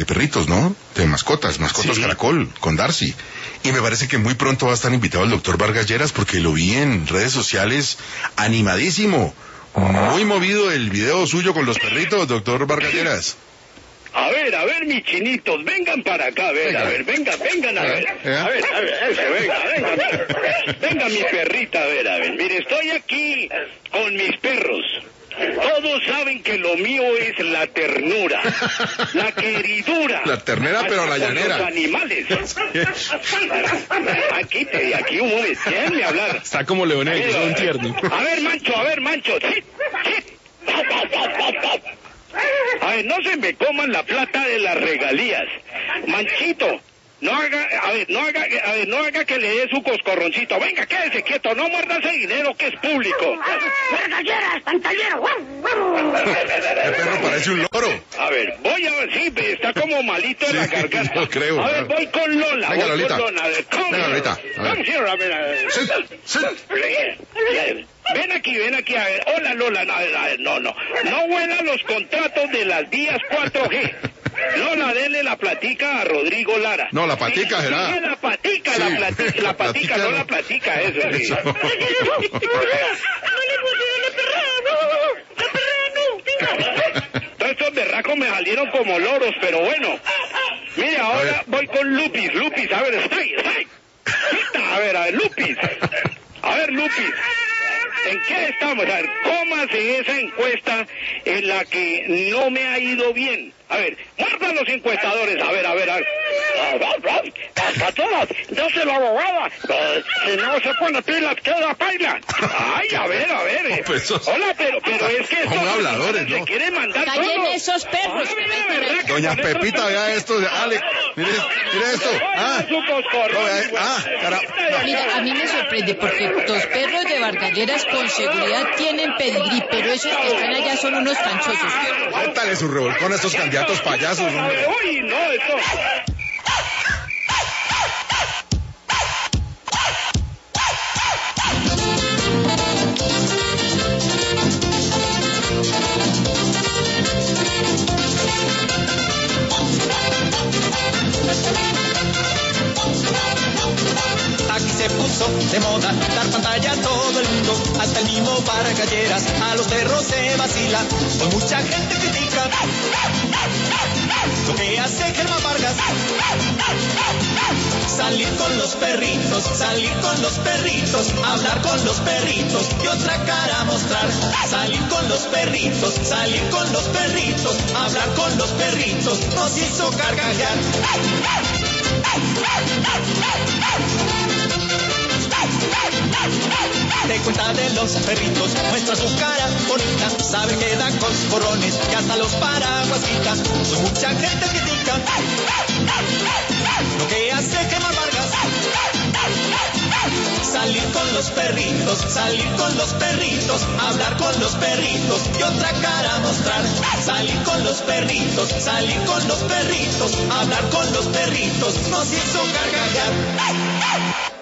de perritos, ¿no? De mascotas Sí. Caracol, con Darcy. Y me parece que muy pronto va a estar invitado el doctor Vargas Lleras porque lo vi en redes sociales animadísimo. Muy movido el video suyo con los perritos, doctor Vargas Lleras. A ver, mis chinitos, vengan para acá, vengan, a ver. Venga, mi perrita, a ver. Mire, estoy aquí con mis perros. Todos saben que lo mío es la ternura, la queridura. La ternera, pero la llanera. Los animales. Aquí un momento, déjenme hablar. Está como Leonel, que es un tierno. A ver, Mancho. Sí. A ver, no se me coman la plata de las regalías. Manchito, no haga que le dé su coscorroncito. Venga, quédese quieto, no muerda ese dinero que es público. ¡Regalleras, pantallero! El perro parece un loro. A ver, voy a ver, sí, está como malito en la garganta. yo creo. A ver, voy con Lola. Venga, voy Lolita. con Lola. A ver, Venga, Lolita, a ver. Come here, a ver. Ven aquí, a ver. Hola, Lola. No huela los contratos de las vías 4G. Lola, dele la platica a Rodrigo Lara. No, la patica, Sí, será. la patica, Sí. la patica, no la platica, eso sí. Eso. Todos estos berracos me salieron como loros, pero bueno. Mire, ahora voy con Lupis. A ver, estoy. A ver, Lupis. ¿En qué estamos? A ver, cómase esa encuesta en la que no me ha ido bien. A ver, muerdan los encuestadores. A ver. No se lo abogaba. Si no se pone pilas, queda paila. Ay, a ver. Pues esos- Hola, pero es que Son estos habladores, se ¿no? quieren mandar Callen todo. esos perros. Doña Pepita, vea esto. Ale, mire esto. Mira, a mí me sorprende porque los perros de Vargalleras con seguridad tienen pedigrí, pero esos que están allá son unos canchosos. Métale su revolcón a estos candidatos payasos, hombre. Uy, no, esto... Aquí se puso de moda dar pantalla a todo el mundo, hasta el mismo Vargalleras, a los perros se vacila, con mucha gente critica lo que hace Germán Vargas. Salir con los perritos, hablar con los perritos y otra cara mostrar. Salir con los perritos, hablar con los perritos, nos hizo carcajear. Te cuenta de los perritos, muestra su cara bonita, sabe que dan coscorrones, que hasta los paraguas quita. Son mucha gente que critica lo que hace Germán Vargas. Salir con los perritos, hablar con los perritos y otra cara mostrar. Salir con los perritos, hablar con los perritos, nos hizo carcajear.